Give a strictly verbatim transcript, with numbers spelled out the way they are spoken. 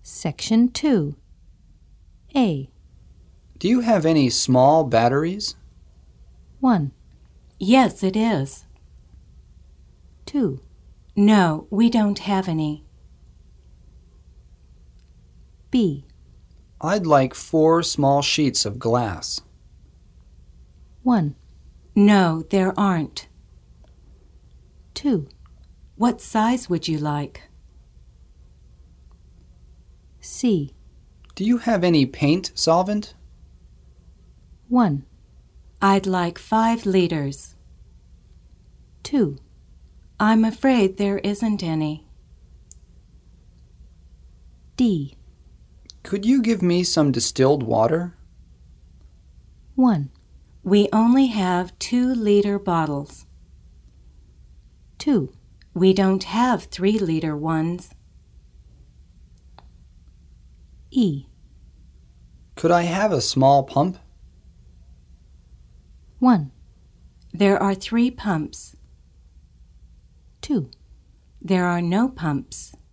Section two. A. Do you have any small batteries? one. Yes, it is. two. No, we don't have any. B. I'd like four small sheets of glass. one. No, there aren't. two. What size would you like? C. Do you have any paint solvent? one. I'd like five liters. two. I'm afraid there isn't any. D. Could you give me some distilled water? one. We only have two-liter bottles. two. We don't have three-liter ones. E. Could I have a small pump? one. There are three pumps. two. There are no pumps.